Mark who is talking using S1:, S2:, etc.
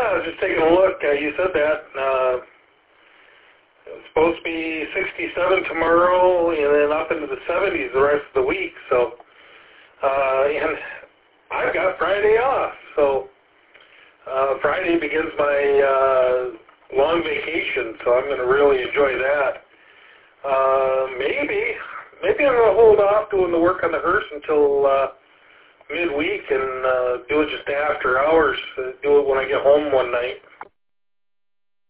S1: I was just taking a look. You said that. It's supposed to be 67 tomorrow and then up into the 70s the rest of the week. So, and I've got Friday off. So, Friday begins my long vacation, so I'm going to really enjoy that. Maybe I'm going to hold off doing the work on the hearse until midweek and do it just after hours. Do it when I get home one night.